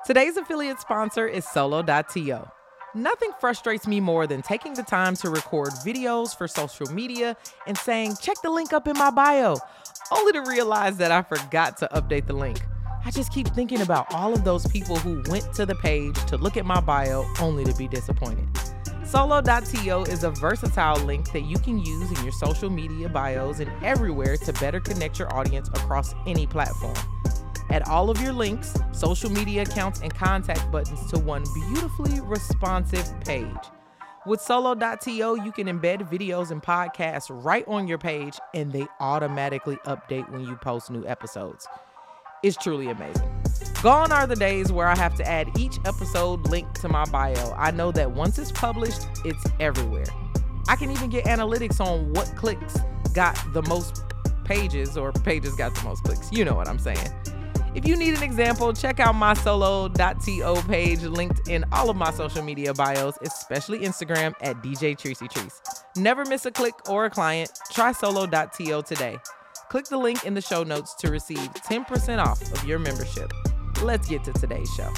Today's affiliate sponsor is Solo.to. Nothing frustrates me more than taking the time to record videos for social media and saying, check the link up in my bio, only to realize that I forgot to update the link. I just keep thinking about all of those people who went to the page to look at my bio only to be disappointed. Solo.to is a versatile link that you can use in your social media bios and everywhere to better connect your audience across any platform. Add all of your links, social media accounts, and contact buttons to one beautifully responsive page. With Solo.to, you can embed videos and podcasts right on your page, and they automatically update when you post new episodes. It's truly amazing. Gone are the days where I have to add each episode link to my bio. I know that once it's published, it's everywhere. I can even get analytics on what clicks got the most pages or pages got the most clicks. You know what I'm saying. If you need an example, check out my Solo.to page linked in all of my social media bios, especially Instagram at DJ Treacy Trees. Never miss a click or a client. Try Solo.to today. Click the link in the show notes to receive 10% off of your membership. Let's get to today's show.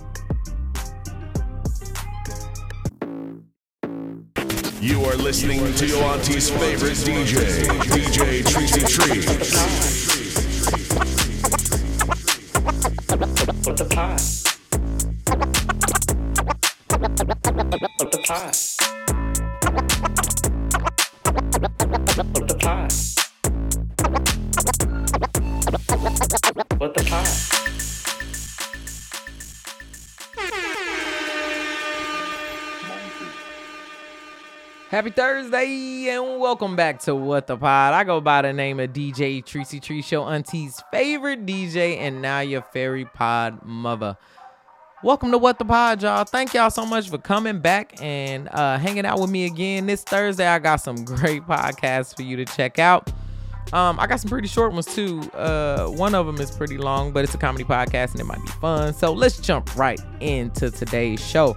You are listening to your auntie's favorite DJ, DJ Treacy Trees. What the pie? What the pie? What the pie? What the pie? Happy Thursday and welcome back to What the Pod. I go by the name of DJ Treacy Tree, your auntie's favorite DJ and now your fairy pod mother. Welcome to What the Pod, y'all. Thank y'all so much for coming back and hanging out with me again. This Thursday, I got some great podcasts for you to check out. I got some pretty short ones too. One of them is pretty long, but it's a comedy podcast and it might be fun. So let's jump right into today's show.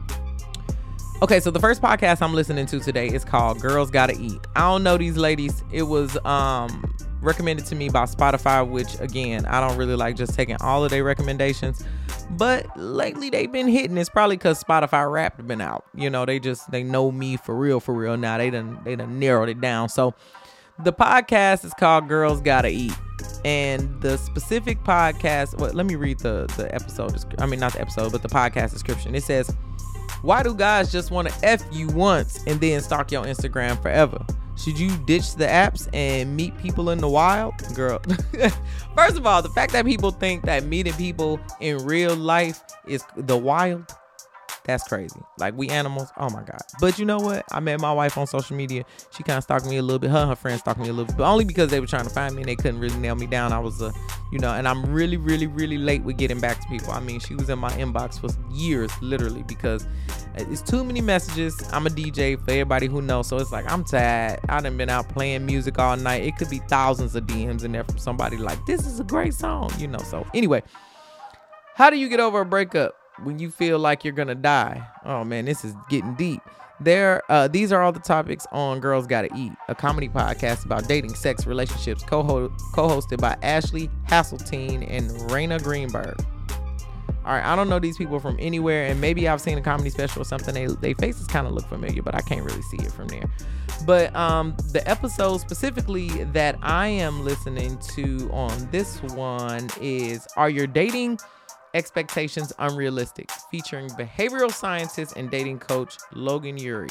Okay, so the first podcast I'm listening to today is called Girls Gotta Eat. I don't know these ladies. It was recommended to me by Spotify, which again, I don't really like just taking all of their recommendations. But lately they've been hitting. It's probably because Spotify Wrapped been out. You know, they know me for real now. They done narrowed it down. So the podcast is called Girls Gotta Eat. And the specific podcast, well, let me read the episode. I mean, not the episode, but the podcast description. It says, why do guys just want to F you once and then stalk your Instagram forever? Should you ditch the apps and meet people in the wild? Girl, first of all, the fact that people think that meeting people in real life is the wild, that's crazy. Like, we animals, oh my God. But you know what? I met my wife on social media. She kind of stalked me a little bit. Her and her friends stalked me a little bit, but only because they were trying to find me and they couldn't really nail me down. I was, and I'm really, really, really late with getting back to people. I mean, she was in my inbox for years, literally, because it's too many messages. I'm a DJ for everybody who knows. So it's like, I'm tired. I done been out playing music all night. It could be thousands of DMs in there from somebody like, this is a great song, So anyway, how do you get over a breakup when you feel like you're gonna die? Oh man, this is getting deep. These are all the topics on Girls Gotta Eat, a comedy podcast about dating, sex, relationships, co-hosted by Ashley Hasseltine and Raina Greenberg. All right, I don't know these people from anywhere, and maybe I've seen a comedy special or something. They faces kind of look familiar, but I can't really see it from there. But the episode specifically that I am listening to on this one is Are Your Dating Expectations Unrealistic? Featuring behavioral scientist and dating coach Logan Ury.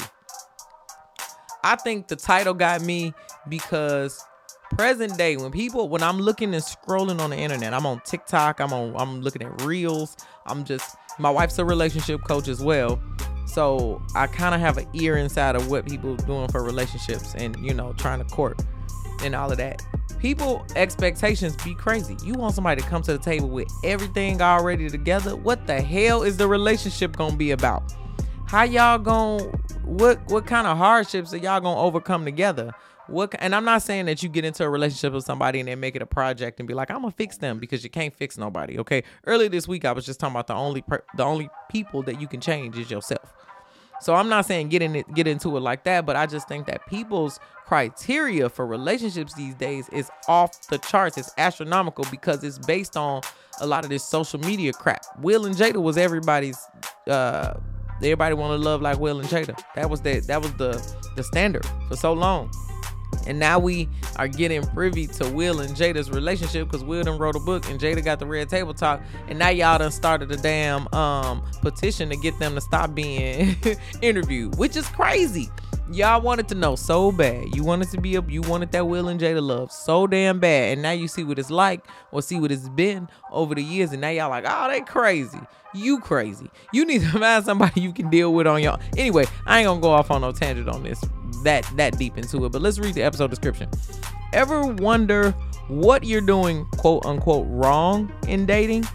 I think the title got me because present day, when I'm looking and scrolling on the internet, I'm on TikTok, I'm looking at reels. My wife's a relationship coach as well. So I kind of have an ear inside of what people are doing for relationships and, trying to court and all of that. People expectations be crazy. You want somebody to come to the table with everything already together. What the hell is the relationship gonna be about? How y'all what kind of hardships are y'all gonna overcome together? And I'm not saying that you get into a relationship with somebody and then make it a project and be like, I'm gonna fix them, because you can't fix nobody. Okay. Earlier this week, I was just talking about the only people that you can change is yourself. So I'm not saying get into it like that, but I just think that people's criteria for relationships these days is off the charts. It's astronomical because it's based on a lot of this social media crap. Will and Jada was everybody's. Everybody wanted to love like Will and Jada. That was the standard for so long. And now we are getting privy to Will and Jada's relationship because Will done wrote a book and Jada got the Red Table Talk. And now y'all done started a damn petition to get them to stop being interviewed, which is crazy. Y'all wanted to know so bad. You wanted that Will and Jada love so damn bad. And now you see what it's like or see what it's been over the years. And now y'all like, oh, they crazy. You crazy. You need to find somebody you can deal with on y'all. Anyway, I ain't gonna go off on no tangent on this that deep into it, but let's read the episode description. Ever wonder what you're doing quote unquote wrong in dating?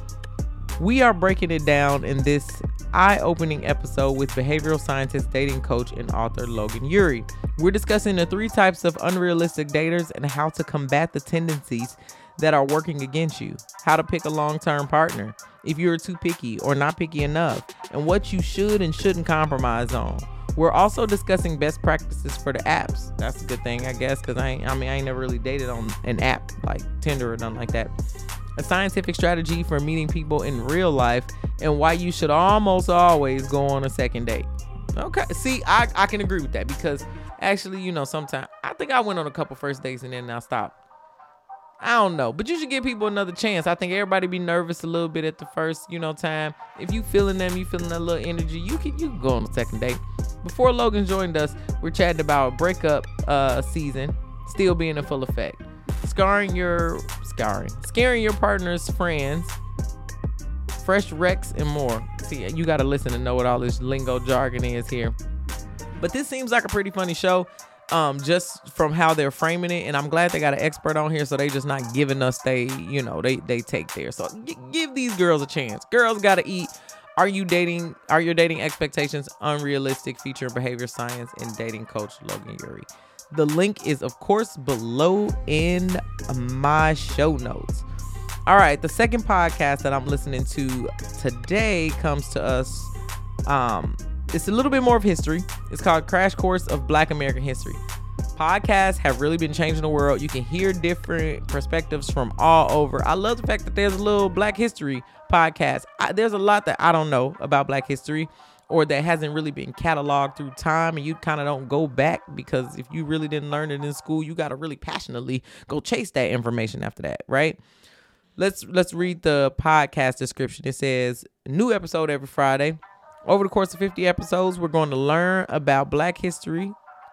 We are breaking it down in this eye-opening episode with behavioral scientist, dating coach, and author Logan Ury. We're discussing the 3 types of unrealistic daters and how to combat the tendencies that are working against you, how to pick a long-term partner, if you're too picky or not picky enough, and what you should and shouldn't compromise on. We're also discussing best practices for the apps. That's a good thing, I guess, because I ain't never really dated on an app like Tinder or nothing like that. A scientific strategy for meeting people in real life and why you should almost always go on a second date. Okay, see, I can agree with that because actually, sometimes I think I went on a couple first dates and then I stopped. I don't know, but you should give people another chance. I think everybody be nervous a little bit at the first, time. If you feeling them, you feeling that little energy, you can go on a second date. Before Logan joined us, we're chatting about breakup season still being in full effect, scaring your partner's friends, fresh wrecks, and more. See, you got to listen to know what all this lingo jargon is here. But this seems like a pretty funny show. Just from how they're framing it, and I'm glad they got an expert on here, so they just not giving us they take there. So give these girls a chance. Girls gotta eat. Are your dating expectations unrealistic? Featuring behavior science and dating coach Logan Ury. The link is of course below in my show notes. All right, the second podcast that I'm listening to today comes to us. It's a little bit more of history. It's called Crash Course of Black American History. Podcasts have really been changing the world. You can hear different perspectives from all over. I love the fact that there's a little Black history podcast. There's a lot that I don't know about Black history or that hasn't really been cataloged through time, and you kind of don't go back because if you really didn't learn it in school, you got to really passionately go chase that information after that, right? Let's read the podcast description. It says, new episode every Friday. Over the course of 50 episodes, we're going to learn about Black history,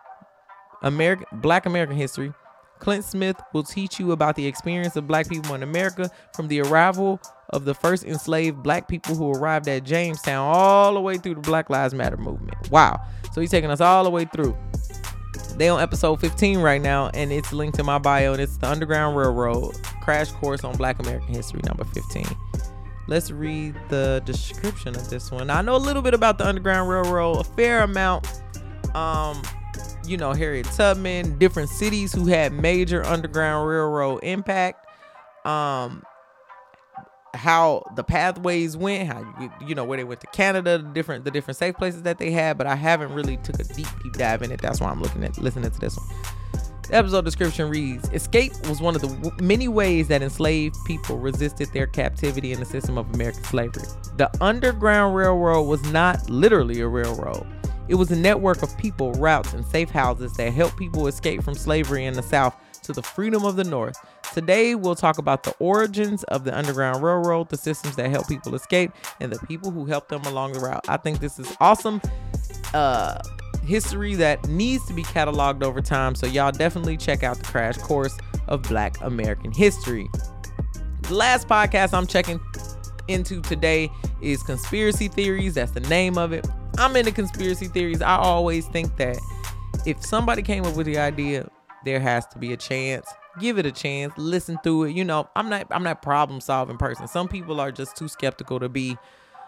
Black American history. Clint Smith will teach you about the experience of Black people in America from the arrival of the first enslaved Black people who arrived at Jamestown all the way through the Black Lives Matter movement. Wow. So he's taking us all the way through. They on episode 15 right now, and it's linked in my bio, and it's the Underground Railroad Crash Course on Black American History, number 15. Let's read the description of this one. I know a little bit about the Underground Railroad, a fair amount. Harriet Tubman, different cities who had major Underground Railroad impact. How the pathways went, how where they went to Canada, the different safe places that they had, but I haven't really took a deep dive in it. That's why I'm listening to this one. The episode description reads, escape was one of the many ways that enslaved people resisted their captivity in the system of American slavery. The Underground Railroad was not literally a railroad. It was a network of people, routes, and safe houses that helped people escape from slavery in the South to the freedom of the North. Today, we'll talk about the origins of the Underground Railroad, the systems that help people escape, and the people who helped them along the route. I think this is awesome. History that needs to be cataloged over time, so y'all definitely check out the Crash Course of Black American History. The last podcast I'm checking into today is Conspiracy Theories. That's the name of it. I'm into conspiracy theories. I always think that if somebody came up with the idea, there has to be a chance. Give it a chance. Listen through it. I'm not problem solving person. Some people are just too skeptical to be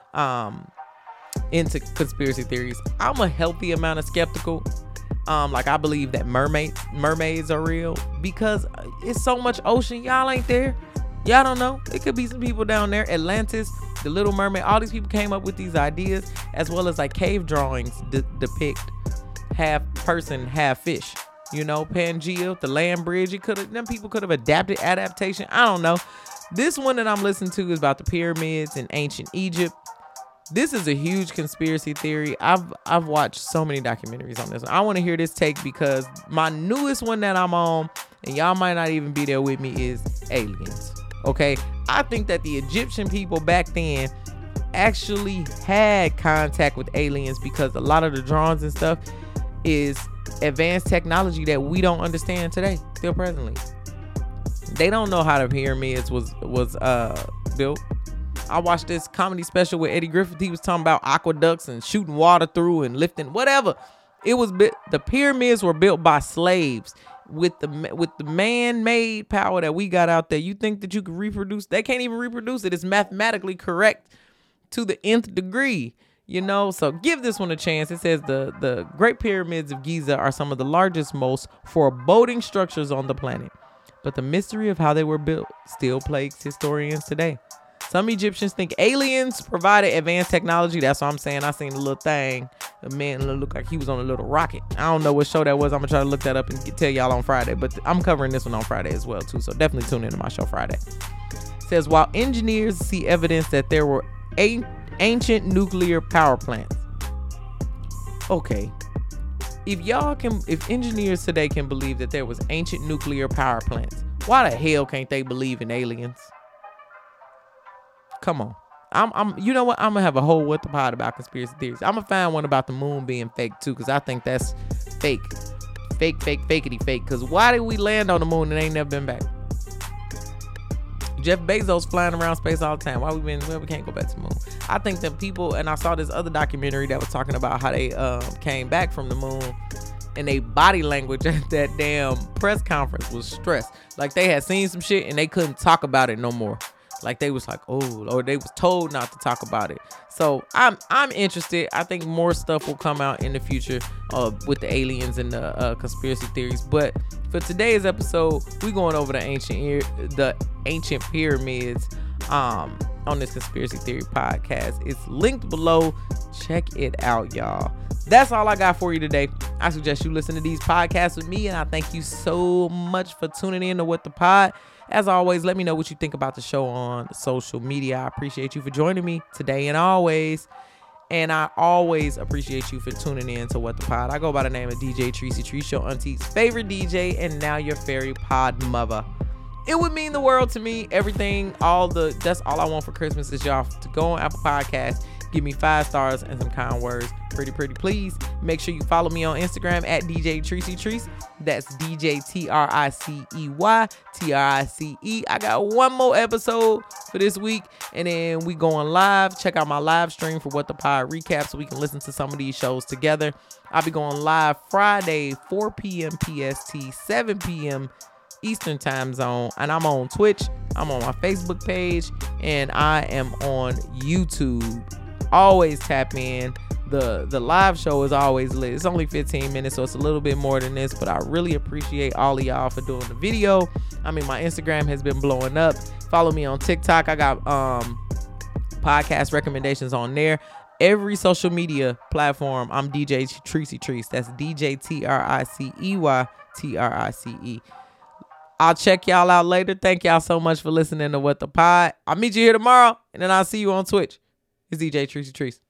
into conspiracy theories. I'm a healthy amount of skeptical. I believe that mermaids are real because it's so much ocean. Y'all ain't there. Y'all don't know. It could be some people down there. Atlantis, the Little Mermaid. All these people came up with these ideas, as well as cave drawings depict half person, half fish. Pangea, the land bridge. Them people could have adaptation. I don't know. This one that I'm listening to is about the pyramids in ancient Egypt. This is a huge conspiracy theory. I've watched so many documentaries on this one. I want to hear this take because my newest one that I'm on, and y'all might not even be there with me, is aliens. Okay? I think that the Egyptian people back then actually had contact with aliens because a lot of the drawings and stuff is advanced technology that we don't understand today, still presently. They don't know how the pyramids was built. I watched this comedy special with Eddie Griffith. He was talking about aqueducts and shooting water through and lifting whatever. The pyramids were built by slaves with the man-made power that we got out there. You think that you could reproduce? They can't even reproduce it. It's mathematically correct to the nth degree. You know, so give this one a chance. It says the Great Pyramids of Giza are some of the largest, most foreboding structures on the planet. But the mystery of how they were built still plagues historians today. Some Egyptians think aliens provided advanced technology. That's what I'm saying. I seen a little thing. The man looked like he was on a little rocket. I don't know what show that was. I'm going to try to look that up and tell y'all on Friday. But I'm covering this one on Friday as well, too. So definitely tune into my show Friday. It says, while engineers see evidence that there were ancient nuclear power plants. Okay. If engineers today can believe that there was ancient nuclear power plants, why the hell can't they believe in aliens? Come on. You know what? I'm gonna have a whole What the Pod about conspiracy theories. I'm gonna find one about the moon being fake too, because I think that's fake. Fakety fake. Because why did we land on the moon and ain't never been back? Jeff Bezos flying around space all the time. Why we can't go back to the moon? I think that people, and I saw this other documentary that was talking about how they came back from the moon, and they body language at that damn press conference was stressed. Like they had seen some shit and they couldn't talk about it no more. Like they was like, oh, or they was told not to talk about it. So I'm interested. I think more stuff will come out in the future with the aliens and the conspiracy theories. But for today's episode, we going over the ancient pyramids on this conspiracy theory podcast. It's linked below. Check it out, y'all. That's all I got for you today. I suggest you listen to these podcasts with me, and I thank you so much for tuning in to What the Pod. As always, let me know what you think about the show on social media. I appreciate you for joining me today and always. And I always appreciate you for tuning in to What the Pod. I go by the name of DJ Tracy Tree, your auntie's favorite DJ, and now your fairy pod mother. It would mean the world to me. Everything, that's all I want for Christmas is y'all to go on Apple Podcasts, give me 5 stars and some kind words. Pretty please. Make sure you follow me on Instagram at DJ Tracy Trees. That's DJ TRICEY. I got one more episode for this week, and then we going live. Check out my live stream for What the Pod recap so we can listen to some of these shows together. I'll be going live Friday, 4 p.m. PST, 7 p.m. Eastern time zone, and I'm on Twitch. I'm on my Facebook page, and I am on YouTube. Always tap in. The live show is always lit. It's only 15 minutes, so it's a little bit more than this, but I really appreciate all of y'all for doing the video. I mean, my Instagram has been blowing up. Follow me on TikTok. I got podcast recommendations on there. Every social media platform, I'm DJ Tracy Trees. That's DJ TRICEY. I'll check y'all out later. Thank y'all so much for listening to What the Pod. I'll meet you here tomorrow, and then I'll see you on Twitch. It's DJ Tracy Trees.